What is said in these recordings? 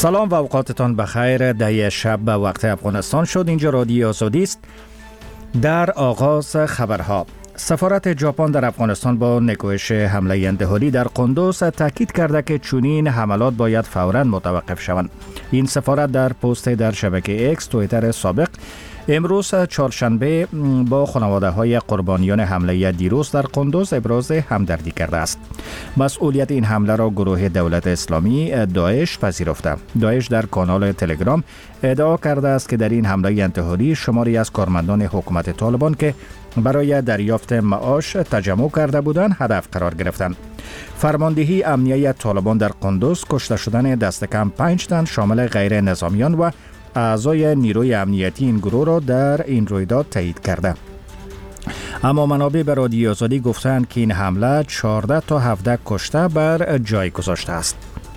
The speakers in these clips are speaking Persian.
سلام و اوقاتتان بخیر. ده شب به وقت افغانستان شد. اینجا رادیو آزادی است. در آغاز خبرها، سفارت ژاپن در افغانستان با نکوهش حمله انتحاری در قندوز تاکید کرده که چنین حملات باید فوراً متوقف شوند. این سفارت در پست در شبکه ایکس توییتر سابق امروز چهارشنبه با خانواده‌های قربانیان حمله دیروز در قندوز ابراز همدردی کرده است. مسئولیت این حمله را گروه دولت اسلامی داعش پذیرفته. داعش در کانال تلگرام ادعا کرده است که در این حمله انتحاری شماری از کارمندان حکومت طالبان که برای دریافت معاش تجمع کرده بودند هدف قرار گرفتند. فرماندهی امنیه طالبان در قندوز کشته شدن دست کم 5 تن شامل غیر نظامیان و اعضای نیروی امنیتی این گروه را در این رویداد تایید کرده. اما منابع به رادیو آزادی گفتند که این حمله 14 تا 17 کشته بر جای گذاشته است.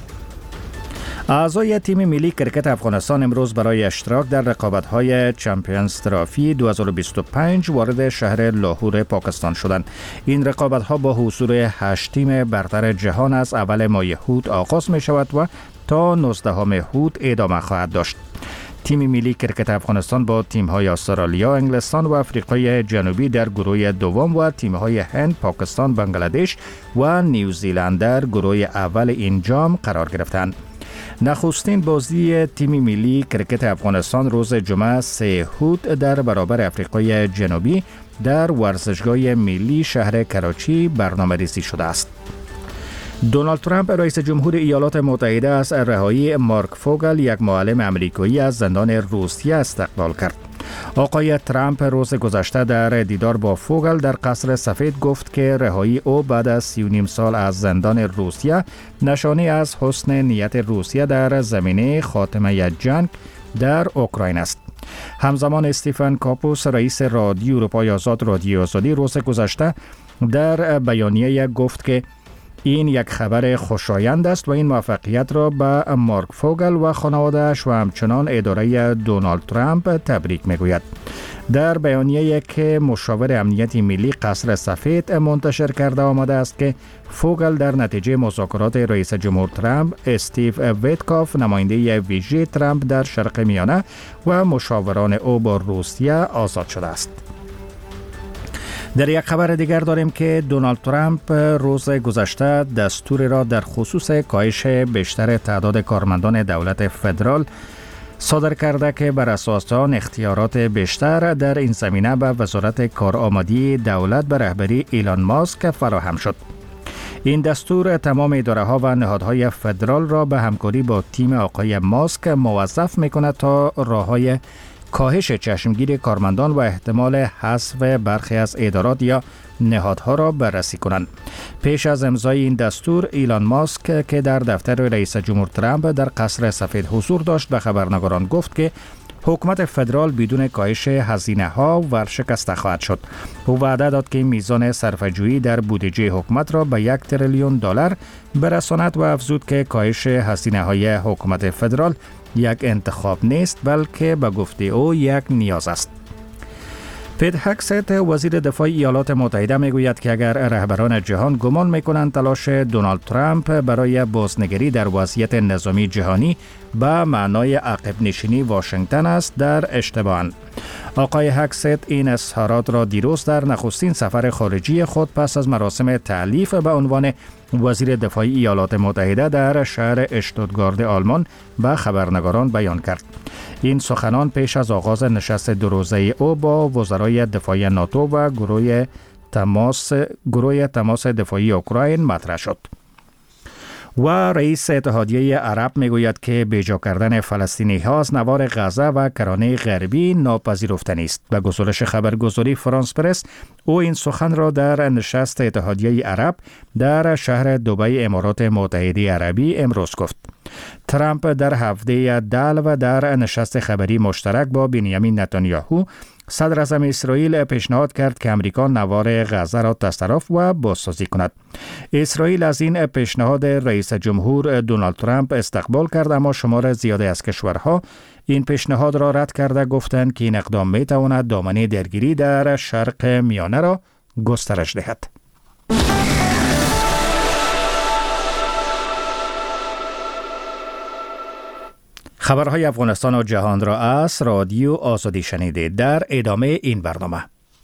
اعضای تیم ملی کرکت افغانستان امروز برای اشتراک در رقابت‌های چمپیونز ترافی 2025 وارد شهر لاهور پاکستان شدند. این رقابت‌ها با حضور 8 تیم برتر جهان از اول ماه هود آغاز می‌شود و تا 19 هود ادامه خواهد داشت. تیم ملی کرکت افغانستان با تیم‌های استرالیا، انگلستان و آفریقای جنوبی در گروه دوم و تیم‌های هند، پاکستان، بنگلادش و نیوزیلند در گروه اول این جام قرار گرفتند. نخستین بازی تیم ملی کرکت افغانستان روز جمعه 3 هود در برابر آفریقای جنوبی در ورزشگاه ملی شهر کراچی برنامه‌ریزی شده است. دونالد ترامپ رئیس جمهور ایالات متحده از رهایی مارک فوگل، یک معلم امریکایی از زندان روسیه، استقبال کرد. آقای ترامپ روز گذشته در دیدار با فوگل در قصر سفید گفت که رهایی او بعد از 39 سال از زندان روسیه نشانه از حسن نیت روسیه در زمینه خاتمه جنگ در اوکراین است. همزمان استیفن کاپوس رئیس رادیو اروپای آزاد رادیو آزادی روز گذشته در بیانیه گفت که این یک خبر خوشایند است و این موفقیت را به مارک فوگل و خانواده‌اش و همچنان اداره دونالد ترامپ تبریک میگوید. در بیانیه‌ای که مشاور امنیت ملی قصر سفید منتشر کرده آمده است که فوگل در نتیجه مذاکرات رئیس جمهور ترامپ، استیو ویتکاف نماینده ویژه ترامپ در شرق میانه و مشاوران او با روسیه آزاد شده است. در یک خبر دیگر داریم که دونالد ترامپ روز گذشته دستوری را در خصوص کاهش بیشتر تعداد کارمندان دولت فدرال صادر کرده که بر اساس آن اختیارات بیشتر در این زمینه به وزارت کارآمدی دولت به رهبری ایلان ماسک فراهم شد. این دستور تمام اداره‌ها و نهادهای فدرال را به همکاری با تیم آقای ماسک موظف می‌کند تا راه‌های کاهش چشمگیر کارمندان و احتمال حذف برخی از ادارات یا نهادها را بررسی کنند. پیش از امضای این دستور، ایلان ماسک که در دفتر رئیس جمهور ترامپ در قصر سفید حضور داشت به خبرنگاران گفت که حکومت فدرال بدون کاهش هزینه‌ها ورشکسته خواهد شد. او وعده داد که میزان صرفه‌جویی در بودجه حکومت را به $1 تریلیون برساند و افزود که کاهش هزینه‌های حکومت فدرال یک انتخاب نیست بلکه به گفته او یک نیاز است. پیت هگست وزیر دفاع ایالات متحده میگوید که اگر رهبران جهان گمان میکنند تلاش دونالد ترامپ برای بازنگری در وضعیت نظامی جهانی به معنای عقب نشینی واشنگتن است در اشتباهند. آقای هگست این اظهارات را دیروز در نخستین سفر خارجی خود پس از مراسم تعلیف به عنوان وزیر دفاع ایالات متحده در شهر اشتوتگارت آلمان به خبرنگاران بیان کرد. این سخنان پیش از آغاز نشست 2 روزه او با وزرای دفاع ناتو و گروه تماس دفاعی اوکراین مطرح شد. و رئیس اتحادیه عرب میگوید که بیجا کردن فلسطینی ها از نوار غزه و کرانه غربی ناپذیرفتنی است. به گزارش خبرگزاری فرانس پرس، او این سخن را در نشست اتحادیه عرب در شهر دبی امارات متحده عربی امروز گفت. ترامپ در هفته دل و در نشست خبری مشترک با بنیامین نتانیاهو صدر اعظم اسرائیل پیشنهاد کرد که امریکا نوار غزه را تصرف و بازسازی کند. اسرائیل از این پیشنهاد رئیس جمهور دونالد ترامپ استقبال کرد، اما شمار زیادی از کشورها این پیشنهاد را رد کرده گفتند که این اقدام می تواند دامنه درگیری در شرق میانه را گسترش دهد. خبرهای افغانستان و جهان را از رادیو آزادی شنیدید. در ادامه این برنامه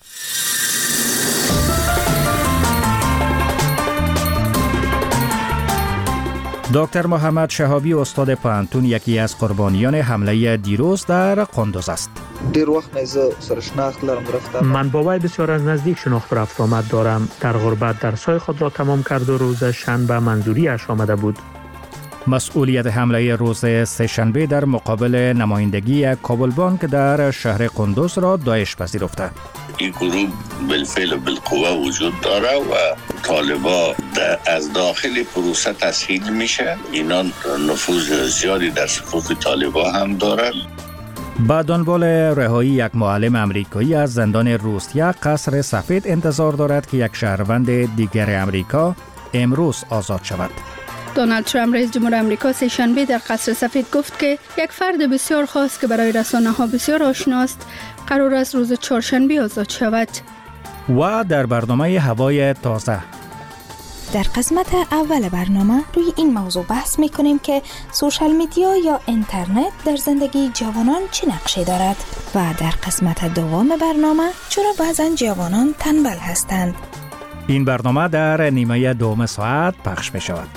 دکتر محمد شهابی استاد پوهنتون یکی از قربانیان حمله دیروز در قندوز است. دیر وقت نیزه سرشناخت لرم گرفتم. من با وی بسیار از نزدیک شناخت و رفت آمد دارم. در غربت درسای خود را تمام کرد و روز شنبه منظوریش آمده بود. مسئولیت حمله روز سه‌شنبه در مقابل نمایندگی کابل بانک در شهر قندوز را داعش پذیرفته. این گروه بالفعل و بالقوه وجود داره و طالبا از داخل پروسه تسهیل میشه. اینا نفوذ زیادی در صفوف طالبا هم دارن. با دنبال رهایی یک معلم امریکایی از زندان روسیه، قصر سفید انتظار دارد که یک شهروند دیگر امریکا امروز آزاد شود. دونالد ترامپ رئیس جمهور آمریکا سه‌شنبه در قصر سفید گفت که یک فرد بسیار خاص که برای رسانه‌ها بسیار آشناست قرار است روز چهارشنبه آزاد شود. و در برنامه هوای تازه در قسمت اول برنامه روی این موضوع بحث می‌کنیم که سوشال میدیا یا اینترنت در زندگی جوانان چه نقشی دارد و در قسمت دوم برنامه چرا بعضن جوانان تنبل هستند. این برنامه در نیمه دوم ساعت پخش می شود.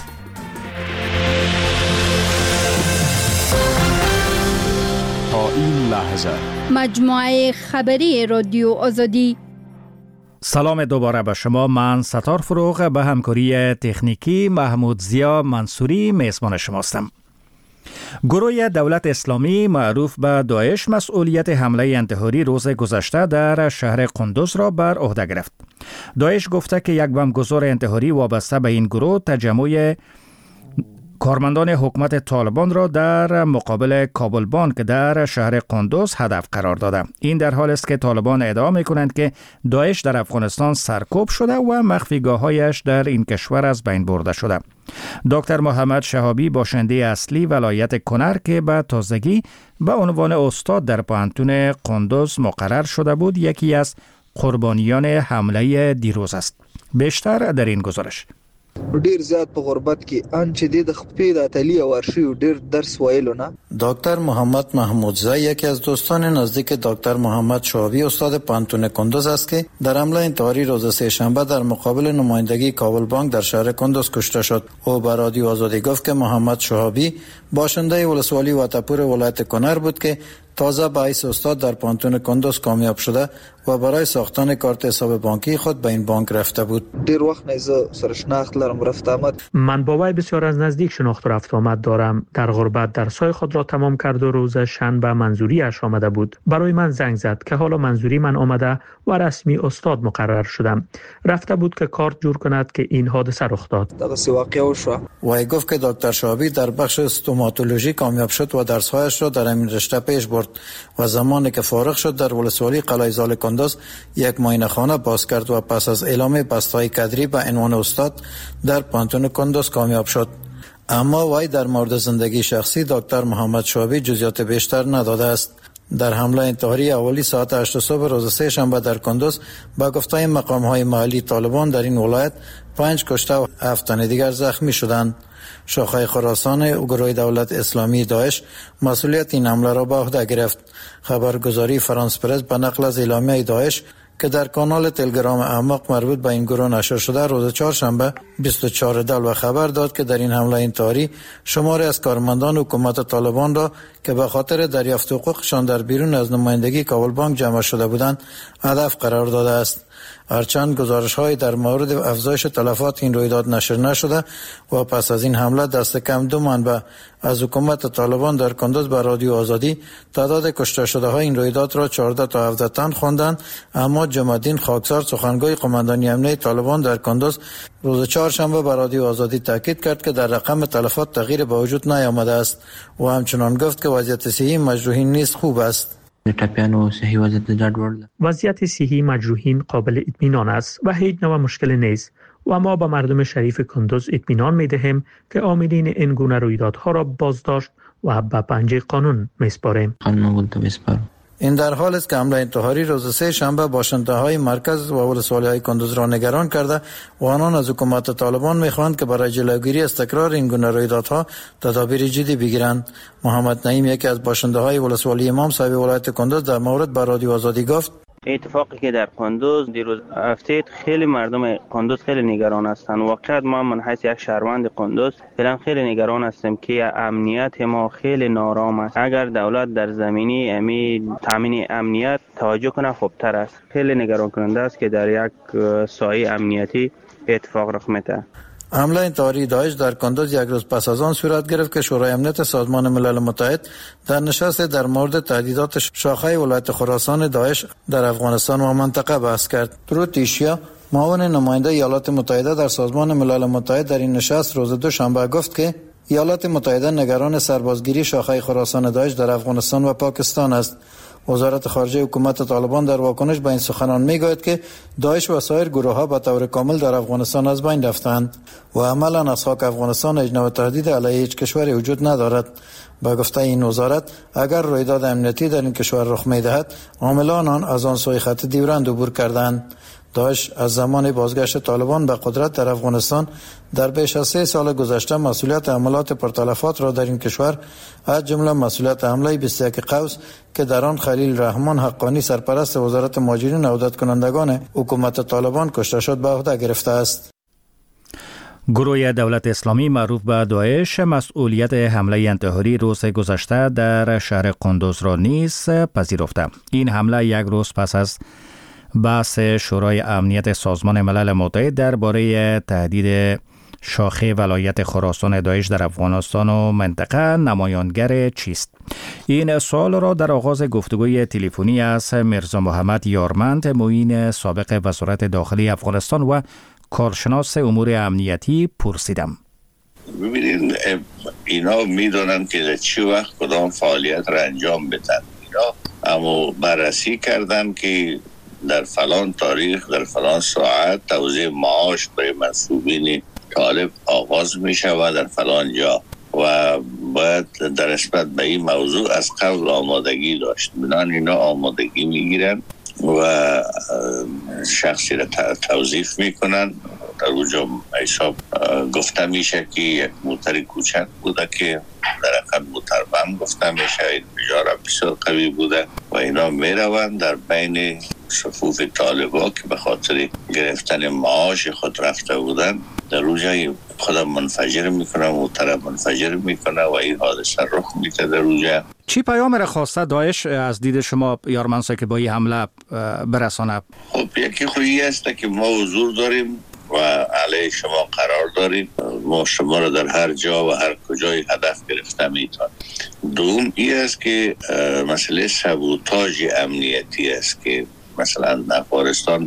تا این لحظه مجموعه خبری رادیو آزادی. سلام دوباره به شما. من ستار فروغ به همکاری تکنیکی محمود زیا منصوری میزبان شماستم. گروه دولت اسلامی معروف به داعش مسئولیت حمله انتحاری روز گذشته در شهر قندوز را بر عهده گرفت. داعش گفته که یک بمبگذار انتحاری وابسته به این گروه تجمع کارمندان حکومت طالبان را در مقابل کابل بانک در شهر قندوز هدف قرار داده. این در حال است که طالبان ادعا می‌کنند که داعش در افغانستان سرکوب شده و مخفیگاه‌هایش در این کشور از بین برده شده. دکتر محمد شهابی باشنده اصلی ولایت کنر که به تازگی به عنوان استاد در پوهنتون قندوز مقرر شده بود، یکی از قربانیان حمله دیروز است. بیشتر در این گزارش. ډیر زیات په غربت کې ان چې د خپې د اتلی او ورشي ډیر درس وایلو نه. دکتر محمد محمودزی یکی از دوستان نزدیک دکتر محمد شهابی استاد پوهنتون قندوز است که در حمله انتحاری روز سه‌شنبه در مقابل نمایندگی کابل بانک در شهر قندوز کشته شد. او به رادیو آزادی گفت که محمد شهابی باشنده ولسوالی واتپور ولایت کنر بود که تازه به حیث استاد در پوهنتون قندوز کامیاب شده و برای ساختن کارت حساب بانکی خود به این بانک رفته بود. دیر وقت نیزه سرشناخت لرم رفت آمد. من با وی بسیار از نزدیک شناخت و رفت آمد دارم. در غربت درسای خود را تمام کرد و روز شنبه منظوریش آمده بود. برای من زنگ زد که حالا منظوری من آمده و رسمی استاد مقرر شدم. رفته بود که کارت جور کند که این حادثه رخ داد. دغه واقعه شو. وی گفت که دکتر شهابی در بخش استوماتولوژی کامیاب شد و درسهایش را در همین رشته پیش برد و زمانی که فارغ شد در ولسوالی قلعه زال قندوز یک معاینه خانه باز کرد و پس از اعلام بسته‌های کدری به عنوان استاد در پوهنتون قندوز کامیاب شد. اما وی در مورد زندگی شخصی دکتر محمد شهابی جزئیات بیشتر نداده است. در حمله انتحاری اولی ساعت 8 صبح روز سه‌شنبه در قندوز با گفته مقام‌های محلی طالبان در این ولایت 5 کشته و 7 تن دیگر زخمی شدند. شاخه خراسان گروه دولت اسلامی داعش مسئولیت این حمله را به عهده گرفت. خبرگزاری فرانس پرس به نقل از اعلامیه داعش که در کانال تلگرام اعماق مربوط به این گروه نشر شده روز چهارشنبه 24 دلو خبر داد که در این حمله انتحاری شماری از کارمندان حکومت طالبان را که به خاطر دریافت حقوقشان در بیرون از نمایندگی کابل بانک جمع شده بودند هدف قرار داده است. هرچند گزارش‌های در مورد افزایش تلفات این رویداد نشر نشده و پس از این حمله دست کم 2 منبع از حکومت طالبان در قندوز به رادیو آزادی تعداد کشته شده‌های این رویداد را 14 تا 17 تن خواندند، اما جمع‌الدین خاکسار سخنگوی قماندانی امنیتی طالبان در قندوز روز چهارشنبه به رادیو آزادی تاکید کرد که در رقم تلفات تغییر به وجود نیامده است و همچنان گفت که وضعیت صحی مجروحین نیز خوب است. وضعیت صحی مجروحین قابل اطمینان است و هیچ نوع مشکل نیست و ما به مردم شریف قندوز اطمینان می‌دهیم که عاملین این گونه رویدادها را بازداشت و به پنجه قانون می‌سپاریم. این در حال است که حمله انتحاری روز سه شنبه باشنده‌های مرکز و ولسوالی‌های کندوز را نگران کرده و آنان از حکومت طالبان می‌خواهند که برای جلوگیری از تکرار این گونه رویدادها تدابیر جدی بگیرند. محمد نعیم، یکی از باشنده‌های ولسوالی امام صاحب ولایت کندوز، در مورد با رادیو آزادی گفت: اتفاقی که در کندوز دیروز افتاد، خیلی مردم کندوز خیلی نگران هستند. واقعا ما من حیث یک شهروند کندوز فعلا خیلی نگران هستیم که امنیت ما خیلی نارام است. اگر دولت در زمینه تامین امنیت توجه کنه خوبتر است. خیلی نگران کننده است که در یک سایه امنیتی اتفاق رخ میده. حمله انتحاری داعش در کندوز یک روز پس از آن صورت گرفت که شورای امنیت سازمان ملل متحد در نشست در مورد تهدیدات شاخه ولایت خراسان داعش در افغانستان و منطقه بحث کرد. تروتیشیا، معاون نماینده ایالات متحده در سازمان ملل متحد، در این نشست روز دوشنبه گفت که ایالات متحده نگران سربازگیری شاخه خراسان داعش در افغانستان و پاکستان است. وزارت خارجه حکومت طالبان در واکنش به این سخنان میگوید که داعش و سایر گروه‌ها به طور کامل در افغانستان از بین رفتند و عملاً از خاک افغانستان اجناس و تهدید علیه هیچ کشوری وجود ندارد. با گفته این وزارت، اگر رویداد امنیتی در این کشور رخ می‌دهد، عاملان آن از آن سوی خط دیورند عبور کردند. داعش از زمان بازگشت طالبان به قدرت در افغانستان در بیش از 3 سال گذشته مسئولیت حملات پرتلفات را در این کشور، از جمله مسئولیت حمله 21 قوس که در آن خلیل رحمان حقانی سرپرست وزارت مهاجرین و عودت کنندگان حکومت طالبان کشته شد، به عهده گرفته است. گروه دولت اسلامی معروف به داعش مسئولیت حمله انتحاری روز گذشته در شهر قندوز را نیز پذیرفته. این حمله یک روز پس از بحث شورای امنیت سازمان ملل متحد درباره تهدید شاخه ولایت خراسان داعش در افغانستان و منطقه نمایانگر چیست؟ این سوال را در آغاز گفتگوی تلفنی از میرزا محمد یارمند، معین سابق وزارت داخلی افغانستان و کارشناس امور امنیتی پرسیدم. ببینید، اینا میدونن که چی وقت کدام فعالیت را انجام بدن. اینا اما بررسی کردن که در فلان تاریخ در فلان ساعت توزیع معاش برای منصوبین طالب آغاز می شود در فلان جا و باید در نسبت به این موضوع از قبل آمادگی داشت. بنابراین اینا آمادگی می گیرن و شخصی را توظیف می کنن. در اونجا حساب گفته میشه که یک موتر کوچک بوده که در اقل موتربم گفته میشه، این بجاره بسیار قوی بوده و اینا میروند در بین صفوف طالبا که به خاطر گرفتن معاش خود رفته بودن، در اونجا خودم منفجر میکنه، موتر منفجر میکنه و این حادثه رخ میده در اونجا. چی پیام را خواسته داعش از دید شما یارمنسا که با این حمله برسانه؟ خب یکی خویی است که ما حضور داریم و علیه شما قرار داریم، ما شما را در هر جا و هر کجای هدف گرفته میتونیم. دوم این است که مسئله سابوتاژ امنیتی است که مثلا افغانستان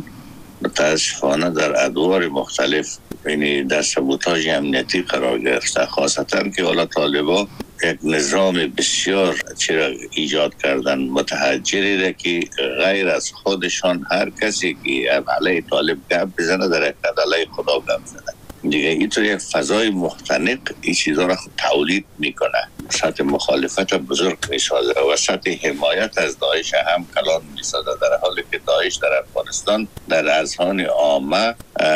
متاسفانه در ادوار مختلف یعنی در سابوتاژ امنیتی قرار گرفته، خاصتا که حالا طالبا یک نظام بسیار چرا ایجاد کردن متحجری ده که غیر از خودشان هر کسی که علیه طالب گپ بزنه در حقیقت علیه خدا گپ زنه دیگه. اینطور یک فضای مختنق این چیزا را تولید میکنه، سطح مخالفت بزرگ میسازه و سطح حمایت از داعش هم کلان میسازه، در حالی که داعش در افغانستان در اذهان عامه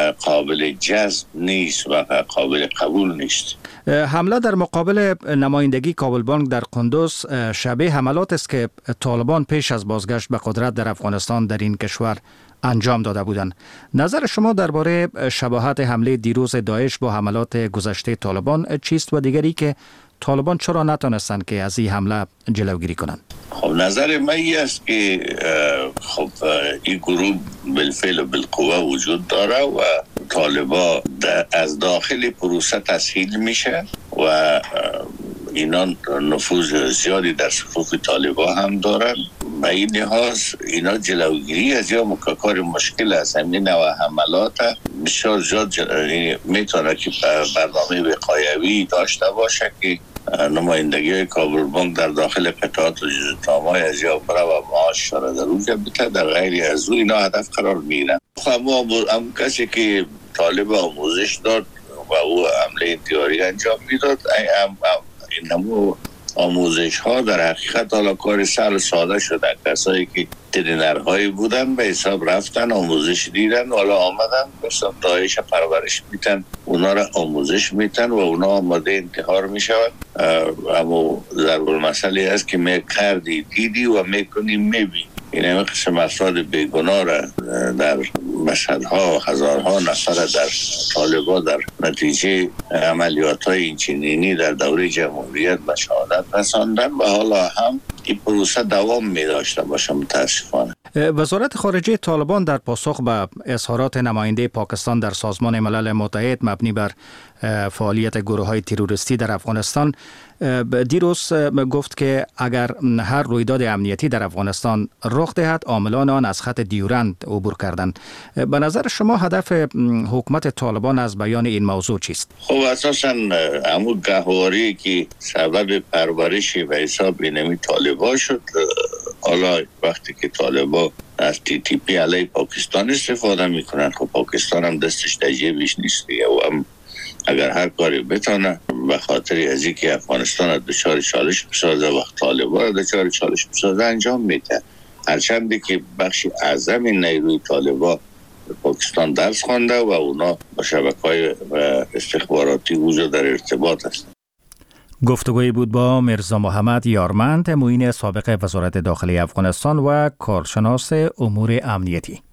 قابل جذب نیست و قابل قبول نیست. حمله در مقابل نمایندگی کابل بانک در قندوز شبیه حملات است که طالبان پیش از بازگشت به قدرت در افغانستان در این کشور انجام داده بودند. نظر شما درباره شباهت حمله دیروز داعش با حملات گذشته طالبان چیست و دیگری که طالبان چرا نتونستند که از این حمله جلوگیری کنند؟ خب نظر من این است که خب این گروه بالفعل و بالقوه وجود داره و طالبا از داخل پروسه تسهیل میشه و اینا نفوذ زیادی در صفوف طالبا هم دارن. به این لحاظ اینا جلوگیری از یا کار مشکل است. همین نوع حملات بسیار زیاد میتونه که برنامه وقایوی داشته باشه که نمایندگی کابل بانک در داخل قطعات و جزءتام‌های از یا برای و معاش را در اونجا بته، در غیر از او اینا هدف قرار میگیرن. اما کسی که طالب آموزش داد و او عمله انتحاری انجام میداد، این نمو آموزش ها در حقیقت حالا کار سهل ساده شده. کسایی که ترینرهایی بودن به حساب رفتن آموزش دیدن، حالا آمدن مثلا دایش پرورش میتن، اونا را آموزش میتن و اونا آماده انتحار میشود. اما ضرب المثلی هست که میکردی دیدی و میکنی میبینی. این همه قسم افراد بیگناه را در مشهدها هزارها نفر در طالبا در نتیجه عملیات های اینچنینی در دوره جمهوریت به شهادت رساندن و حالا هم این پروسه دوام می داشته باشه متاسفانه. وزارت خارجه طالبان در پاسخ به اظهارات نماینده پاکستان در سازمان ملل متحد مبنی بر فعالیت گروه‌های تروریستی در افغانستان دیروز گفت که اگر هر رویداد امنیتی در افغانستان رخ دهد عاملان آن از خط دیورند عبور کردند. به نظر شما هدف حکومت طالبان از بیان این موضوع چیست؟ خب اساساً همون گهواری که سبب پرورش و حساب اینمی طالبان شد، حالا وقتی که طالبان از TTP علیه پاکستان استفاده میکنن، خب پاکستان هم دستش در جیبش نیست دیگه و هم اگر هر کاری بتونه به خاطر از اینکه افغانستان دچار چالش بسازه و طالبان دچار چالش بسازه انجام میده. هرچند که بخشی اعظم نیروی طالبان پاکستان درس خوانده و اونا با شبکه‌های استخباراتی وجود در ارتباط هستند. گفتگویی بود با میرزا محمد یارمند، معین سابق وزارت داخلی افغانستان و کارشناس امور امنیتی.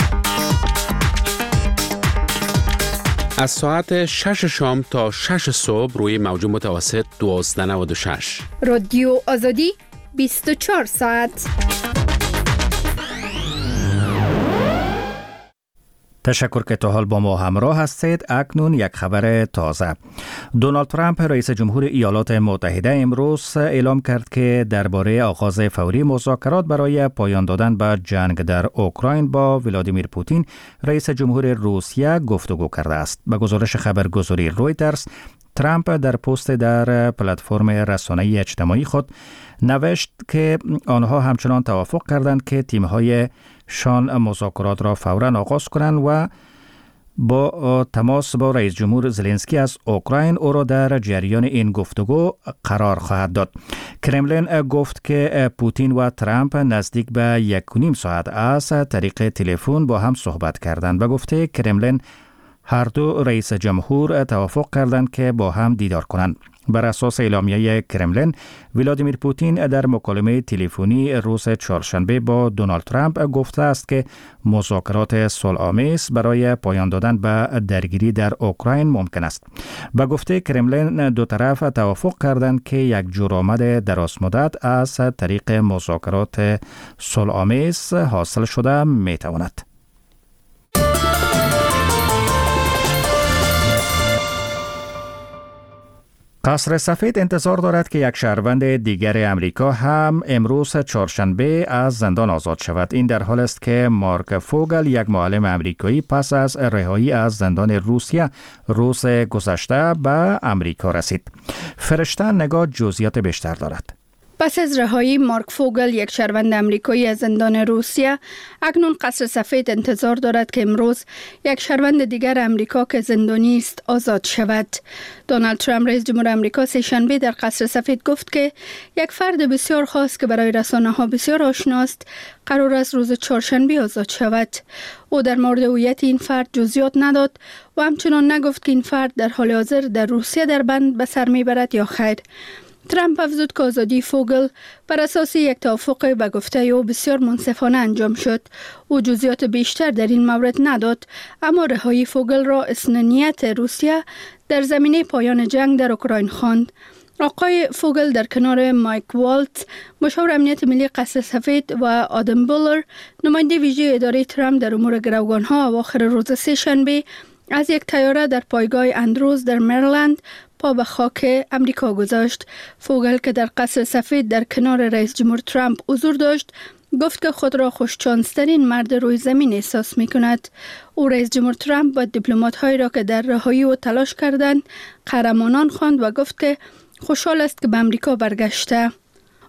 از ساعت 6 شام تا 6 صبح روی موج متوسط 1296 رادیو آزادی 24 ساعت. تشکر که تا حال با ما همراه هستید. اکنون یک خبر تازه. دونالد ترامپ رئیس جمهور ایالات متحده امروز اعلام کرد که درباره آغاز فوری مذاکرات برای پایان دادن به جنگ در اوکراین با ولادیمیر پوتین رئیس جمهور روسیه گفتگو کرده است. به گزارش خبرگزاری رویترز، ترامپ در پست در پلتفرم رسانه‌ای اجتماعی خود نوشت که آنها همچنان توافق کردند که تیم‌های شان مذاکرات را فوراً آغاز کنند و با تماس با رئیس جمهور زلنسکی از اوکراین او را در جریان این گفتگو قرار خواهد داد. کرملین گفت که پوتین و ترامپ نزدیک به 1.5 ساعت از طریق تلفن با هم صحبت کردند. به گفته کرملین هر دو رئیس جمهور توافق کردند که با هم دیدار کنند. بر اساس اعلامیه کرملین، ولادیمیر پوتین در مکالمه تلفنی روز چهارشنبه با دونالد ترامپ گفته است که مذاکرات صلح‌آمیز برای پایان دادن به درگیری در اوکراین ممکن است. به گفته کرملین، دو طرف توافق کردند که یک جورآمد درازمدت از طریق مذاکرات صلح‌آمیز حاصل شده می‌تواند. قصر سفید انتظار دارد که یک شهروند دیگر امریکا هم امروز چهارشنبه از زندان آزاد شود. این در حال است که مارک فوگل، یک معلم امریکایی، پس از رهایی از زندان روسیه روز گذشته به امریکا رسید. فرشته نگاه جزئیات بیشتر دارد. پس از رهایی مارک فوگل، یک شهروند امریکایی از زندان روسیه، اکنون قصر سفید انتظار دارد که امروز یک شهروند دیگر امریکا که زندانی است آزاد شود. دونالد ترامپ رئیس جمهور امریکا سه‌شنبه در قصر سفید گفت که یک فرد بسیار خاص که برای رسانه‌ها بسیار آشناست قرار است روز چهارشنبه آزاد شود. او در مورد هویت این فرد جزئیات نداد و همچنان نگفت که این فرد در حال حاضر در روسیه در بند به سر میبرد یا خیر. ترامپ افزود که آزادی فوگل بر اساس یک توافق به گفته او بسیار منصفانه انجام شد. او جزئیات بیشتر در این مورد نداد، اما رهایی فوگل را اصلاحیت روسیه در زمینه پایان جنگ در اوکراین خواند. آقای فوگل در کنار مایک والتز، مشاور امنیت ملی قصر سفید، و آدم بولر، نماینده ویژه اداره ترامپ در امور گروگانها، اواخر روز سه‌شنبه از یک طیاره در پایگاه اندروز در مریلند پا به خاک امریکا گذاشت. فوگل که در قصر سفید در کنار رئیس جمهور ترامپ حضور داشت، گفت که خود را خوششانسترین مرد روی زمین احساس می کند. او رئیس جمهور ترامپ و دیپلمات هایی را که در رهایی او تلاش کردند قهرمانان خواند و گفت که خوشحال است که به امریکا برگشته.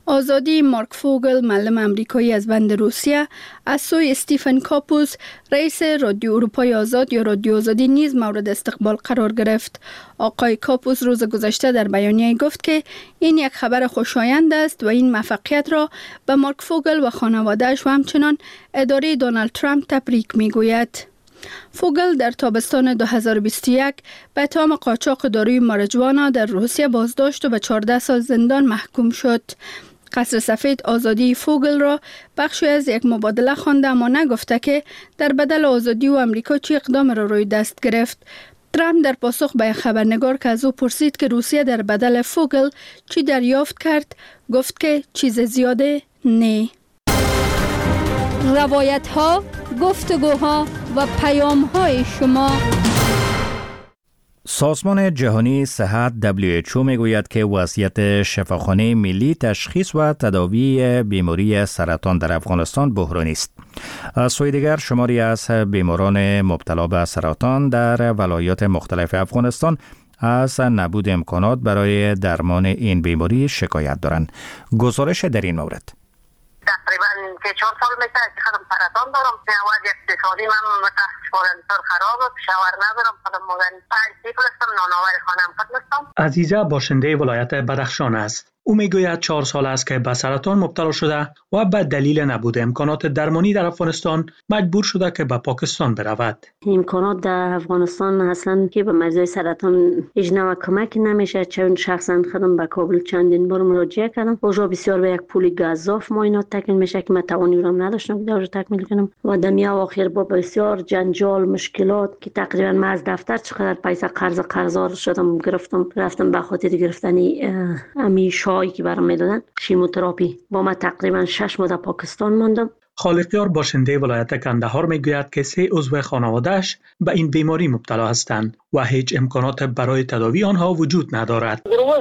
آزادی مارک فوگل معلم امریکایی از بند روسیه از سوی استیفن کاپوس رئیس رادیو اروپای آزاد یا رادیو آزادی نیز مورد استقبال قرار گرفت. آقای کاپوس روز گذشته در بیانیه گفت که این یک خبر خوشایند است و این موفقیت را به مارک فوگل و خانواده‌اش و همچنان اداره دونالد ترامپ تبریک میگوید. فوگل در تابستان 2021 به اتهام قاچاق داروی ماریجوانا در روسیه بازداشت و به 14 سال زندان محکوم شد. قصر سفید آزادی فوگل را بخشی از یک مبادله خوانده اما نگفته که در بدل آزادی و امریکا چه اقدام را روی دست گرفت. ترامپ در پاسخ به خبرنگار که از او پرسید که روسیه در بدل فوگل چی دریافت کرد گفت که چیز زیاده نه. روایت ها، گفتگوها و پیام های شما. سازمان جهانی صحت WHO میگوید که وضعیت شفاخانه ملی تشخیص و تداوی بیماری سرطان در افغانستان بحرانی است. از سوی دیگر شماری از بیماران مبتلا به سرطان در ولایات مختلف افغانستان از نبود امکانات برای درمان این بیماری شکایت دارند. گزارش در این مورد. تقریبا 4 سال میشه که خودم سرطان دارم. وضع اقتصادی من متاسفانه خراب است. شوهر ندارم. خودم مادر پنج هستم. نانآور خانم هستم. عزیزه باشنده ولایت بدخشان است. او میگوید 4 سال است که به سرطان مبتلا شده و به دلیل نبود امکانات درمانی در افغانستان مجبور شده که به پاکستان برود. امکانات در افغانستان اصلا که به مریضای سرطان هیچ نوع کمک نمیشه. چون شخصا خودم به کابل چندین بار مراجعه کردم. اونجا بسیار به یک پول گزاف معاینات تکمیل میشه که من توانی رو نداشتم که اونجا تکمیل کنم و دنیا اخیر با بسیار جنجال مشکلات که تقریبا من از دفتر چقدر پیسه قرضدار شدم رفتم به خاطر گرفتنی امی شایی که برام میدادن شیموتراپی و من تقریبا 6 ماه در پاکستان ماندم. خالقیار باشنده ولایت کندهار میگوید که 3 عضو خانواده‌اش به این بیماری مبتلا هستند و هیچ امکانات برای تداوی آنها وجود ندارد.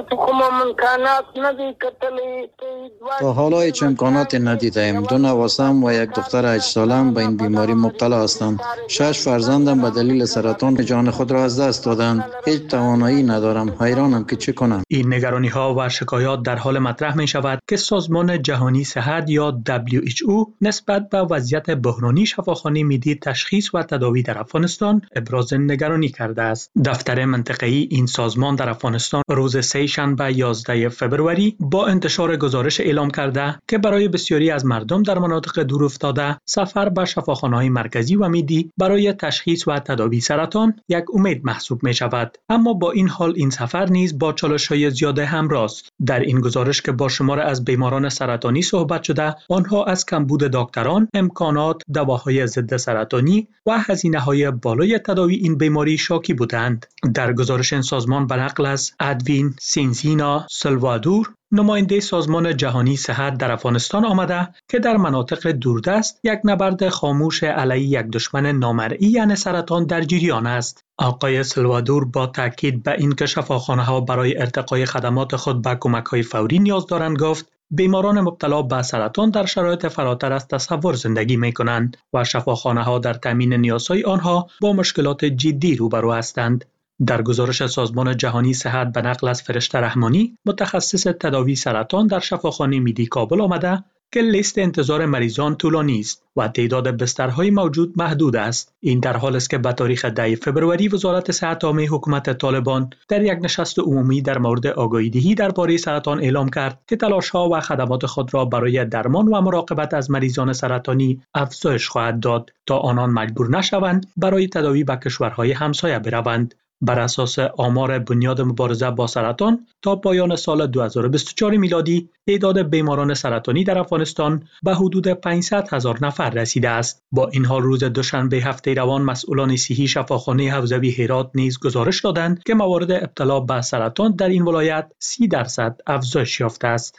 تا حالا هیچ امکانات ندیدیم. 2 نواسم و یک دختر 8 سالم به این بیماری مبتلا هستند. 6 فرزندم به دلیل سرطان جان خود را از دست دادند. هیچ توانایی ندارم. حیرانم که چه کنم. این نگرانی‌ها و شکایات در حال مطرح می شود که سازمان جهانی صحت یا WHO نسبت به وضعیت بحرانی شفاخانه ملی تشخیص و تداوی در افغانستان ابراز نگرانی کرده است. دفتر منطقه‌ای این سازمان در افغانستان روز 3 شنبه 11 فبروری با انتشار گزارش اعلام کرده که برای بسیاری از مردم در مناطق دور افتاده سفر به شفاخانه‌های مرکزی و ملی برای تشخیص و تداوی سرطان یک امید محسوب می شود. اما با این حال این سفر نیز با چالش‌های زیاد همراه است. در این گزارش که با شمار از بیماران سرطانی صحبت شده، آنها از کمبود دکتران، امکانات، دواهای ضد سرطانی و هزینه‌های بالای تداوی این بیماری شاکی بودند. در گزارش این سازمان به نقل از ادوین سینزینا سلوادور، نماینده سازمان جهانی صحت در افغانستان آمده که در مناطق دوردست یک نبرد خاموش علیه یک دشمن نامرئی یعنی سرطان در جریان است. آقای سلوادور با تاکید به اینکه شفاخانه‌ها برای ارتقای خدمات خود به کمک‌های فوری نیاز دارند گفت بیماران مبتلا به سرطان در شرایط فراتر از تصور زندگی می‌کنند و شفاخانه‌ها در تامین نیازهای آنها با مشکلات جدی روبرو هستند. در گزارش سازمان جهانی صحت به نقل از فرشته رحمانی، متخصص تداوی سرطان در شفاخانه ملی کابل آمده که لیست انتظار مریضان طولانی است و تعداد بسترهای موجود محدود است. این در حالی است که به تاریخ 10 فبروری وزارت صحت عامه حکومت طالبان در یک نشست عمومی در مورد آگاهی‌دهی درباره سرطان اعلام کرد که تلاش‌ها و خدمات خود را برای درمان و مراقبت از مریضان سرطانی افزایش خواهد داد تا آنان مجبور نشوند برای تداوی به کشورهای همسایه بروند. بر اساس آمار بنیاد مبارزه با سرطان تا پایان سال 2024 میلادی تعداد بیماران سرطانی در افغانستان به حدود 500,000 نفر رسیده است. با این حال روز دوشنبه هفته روان مسئولان صحی شفاخانه حوزوی هرات نیز گزارش دادند که موارد ابتلا به سرطان در این ولایت 30% افزایش یافته است.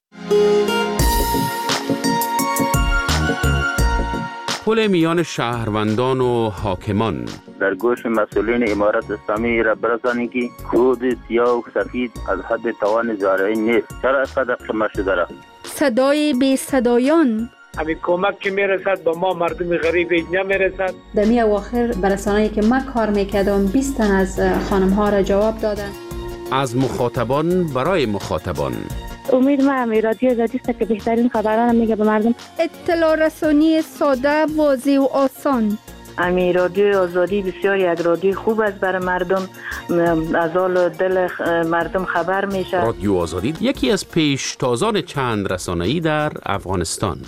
پل میان شهروندان و حاکمان در گوش مسئولین امارت اسلامی را برسانید که کود سیاه و سفید از حد توان زارعی نیست. چرا اینقدر قمه شده را؟ صدای بی صدایان همین کمک که میرسد به ما مردم غریب نمیرسد. در می اواخر برسانه‌ای که من کار میکردم 20 تن از خانم ها را جواب دادن. از مخاطبان برای مخاطبان امید من رادیو آزادی است که بهترین خبران میگه به مردم. اطلاع رسانی ساده، واضح و آسان. رادیو آزادی بسیار یک رادیو خوب است برای مردم، از حال دل مردم خبر میشه. رادیو آزادی یکی از پیشتازان چند رسانه‌ای در افغانستان.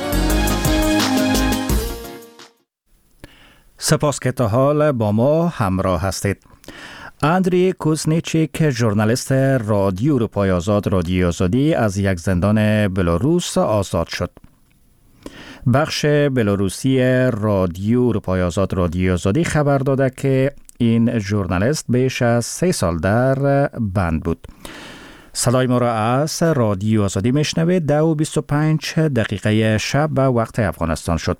سپاس که تا حال با ما همراه هستید. اندری کوزنیچیک، ژورنالیست رادیو اروپای آزاد رادیو آزادی، از یک زندان بلاروس آزاد شد. بخش بلاروسی رادیو اروپای آزاد رادیو آزادی خبر داده که این ژورنالیست بیش از 3 سال در بند بود. صدای ما را از رادیو آزادی میشنوید. 10:25 شب به وقت افغانستان شد.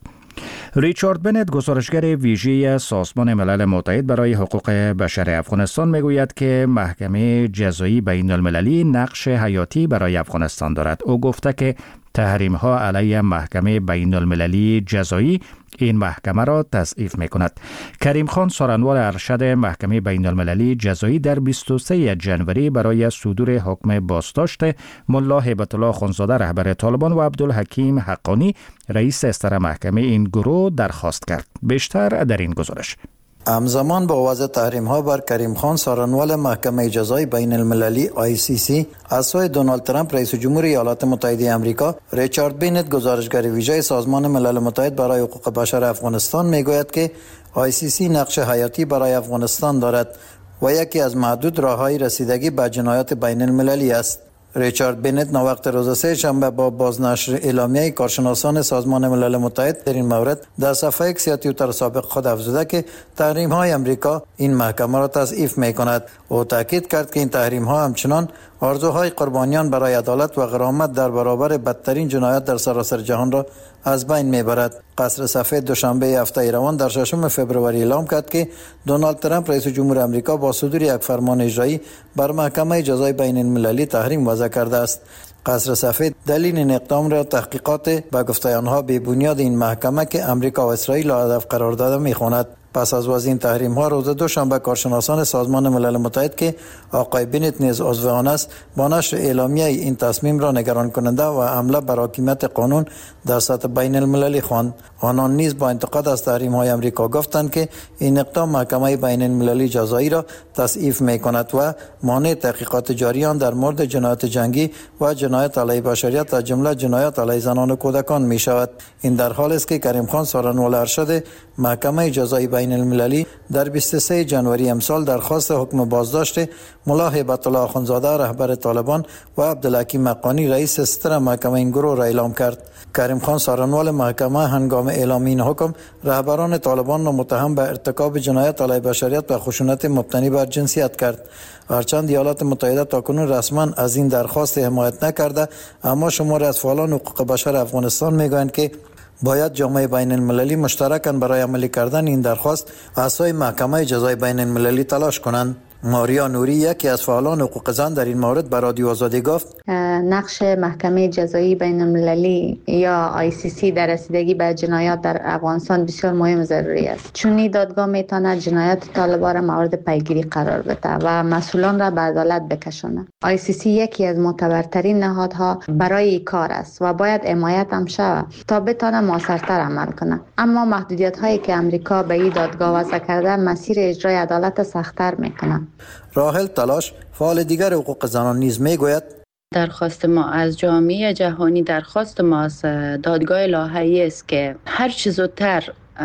ریچارد بنت، گزارشگر ویژه سازمان ملل متحد برای حقوق بشر افغانستان، میگوید که محکمه جزایی بین المللی نقش حیاتی برای افغانستان دارد. او گفته که تحریم ها علیه محکمه بین المللی جزایی این محکمه را تضعیف می کند. کریم خان، سارنوال ارشد محکمه بین المللی جزایی، در 23 جنوری برای صدور حکم بازداشت ملا هیبت الله خانزاده رهبر طالبان و عبدالحکیم حقانی رئیس استر محکمه این گروه درخواست کرد. بیشتر در این گزارش. همزمان با وضع تحریم ها بر کریم خان، سارنوال محکمه جزای بین المللی ICC، از سوی دونالد ترامپ رئیس جمهور ایالات متحده آمریکا، ریچارد بنت، گزارشگر ویژه سازمان ملل متحد برای حقوق بشر افغانستان، میگوید که ICC نقش حیاتی برای افغانستان دارد و یکی از معدود راههای رسیدگی به جنایات بین المللی است. ریچارد بنت نوقت روز سه شنبه با بازنشر اعلامیه کارشناسان سازمان ملل متحد در این مورد در صفحه اکس توییتر سابق خود افزوده که تحریم های امریکا این محکمه را تضعیف می کند. او تاکید کرد که این تحریم ها همچنان آرزوهای قربانیان برای عدالت و غرامت در برابر بدترین جنایات در سراسر جهان را از بین میبرد. قصر سفید دوشنبه هفته روان در 6 فوریه اعلام کرد که دونالد ترامپ رئیس جمهور آمریکا با صدور یک فرمان اجرایی بر محکمه جزای بین المللی تحریم وضع کرده است. قصر سفید دلیل این اقدام را تحقیقات به گفته آنها بی بنیاد این محکمه که امریکا و اسرائیل را هدف قرار داده میخواند. پس از وضع این تحریم ها، روز دوشنبه کارشناسان سازمان ملل متحد که آقای بنت نیز عضو آن است، با نشر اعلامیه این تصمیم را نگران کننده و حمله بر حاکمیت قانون در سطح بین المللی خواند. آنان نیز با انتقاد از تحریم های امریکا گفتند که این اقدام محکمه بین المللی جزایی را تضعیف می کند و مانع تحقیقات جاریان در مورد جنایات جنگی و جنایات علیه بشریت از جمله جنایات علیه زنان و کودکان می شود. این در حالی است که کریم خان، سارنوال ارشد محکمه جزایی بین المللی، در 23 جنوری امسال درخواست حکم بازداشت ملا هیبت الله خانزاده رهبر طالبان و عبدالحکیم حقانی رئیس استر محکمه این گروه را اعلام کرد. کریم خان، سارنوال محکمه، هنگام اعلام این حکم رهبران طالبان را متهم به ارتکاب جنایت علیه بشریت و خشونت مبتنی بر جنسیت کرد. هرچند ایالات متحده تاکنون رسما از این درخواست حمایت نکرده، اما شماری از فعالان حقوق بشر افغانستان میگویند که باید جامعه بین المللی مشترکاً برای عملی کردن این درخواست از سوی محکمه جزای بین المللی تلاش کنند. ماریا نوری، یکی از فعالان حقوق زن، در این مورد به رادیو آزادی گفت نقش محکمه جزایی بین المللی یا ICC در رسیدگی به جنایات در افغانستان بسیار مهم و ضروری است، چون این دادگاه میتواند جنایات طالبان را مورد پیگیری قرار بده و مسئولان را به عدالت بکشاند. ICC یکی از معتبرترین نهادها برای این کار است و باید حمایت هم شود تا بتواند موثرتر عمل کنه. اما محدودیت هایی که امریکا به این دادگاه وضع کرده مسیر اجرای عدالت سخت‌تر میکنه. راحل تلاش، فعال دیگر حقوق زنان، نیز میگوید درخواست ما از جامعه جهانی، درخواست ما از دادگاه لاهایی است که هر چه زودتر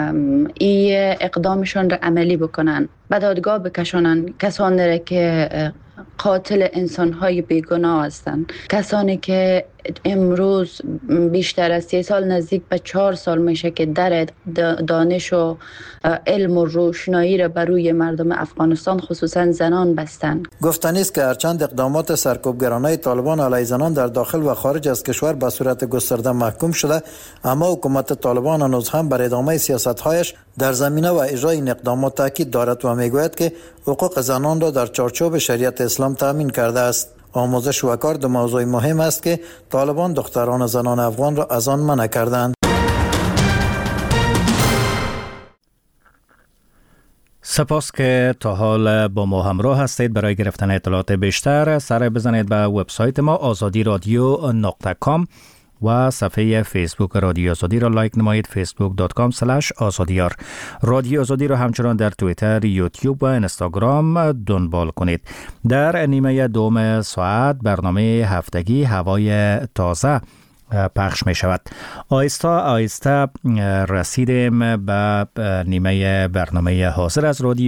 این اقدامشون را عملی بکنن، به دادگاه بکشانن کسانی را که قاتل انسان‌های بیگناه هستند، کسانی که امروز بیشتر از 3 سال نزدیک به 4 سال میشه که در دانش و علم و روشنایی را بر روی مردم افغانستان خصوصا زنان بستند. گفتنی است که هرچند اقدامات سرکوبگرانه طالبان علیه زنان در داخل و خارج از کشور به صورت گسترده محکوم شده، اما حکومت طالبان هنوز هم بر ادامه سیاست‌هایش در زمینه و اجرای این اقدامات تاکید دارد و میگوید که حقوق زنان را در چارچوب شریعت اسلام تامین کرده است. آموزش و کار دو موضوع مهم است که طالبان دختران و زنان افغان را از آن منع کردند. سپاس که تا حال با ما همراه هستید. برای گرفتن اطلاعات بیشتر سر بزنید به وبسایت ما azadiradyo.com و صفحه فیسبوک رادیو آزادی را لایک نمایید، facebook.com/azadiyar. رادیو آزادی را همچنان در توییتر، یوتیوب و اینستاگرام دنبال کنید. در نیمه دوم ساعت برنامه هفتگی هوای تازه پخش می شود. آهسته رسیدیم به نیمه برنامه حاضر از رادیو